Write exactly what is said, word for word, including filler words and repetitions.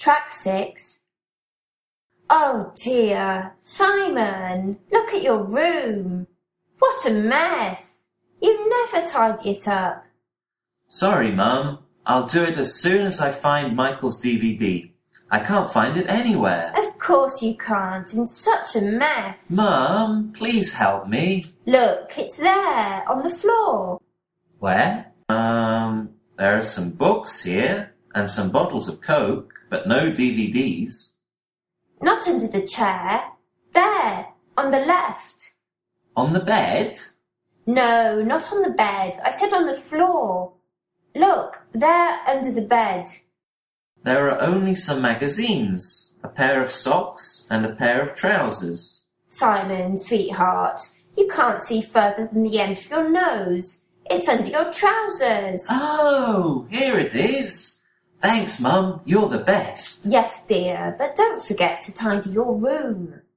Track six. Oh dear, Simon, look at your room. What a mess. You never tidy it up. Sorry, Mum. I'll do it as soon as I find Michael's D V D. I can't find it anywhere. Of course you can't, in such a mess. Mum, please help me. Look, it's there, on the floor. Where? Um, there are some books here, and some bottles of Coke, but no D V Ds. Not under the chair. There, on the left. On the bed? No, not on the bed. I said on the floor. Look, there under the bed. There are only some magazines, a pair of socks, and a pair of trousers. Simon, sweetheart, you can't see further than the end of your nose. It's under your trousers. Oh, here it is. Thanks, Mum. You're the best. Yes, dear, but don't forget to tidy your room.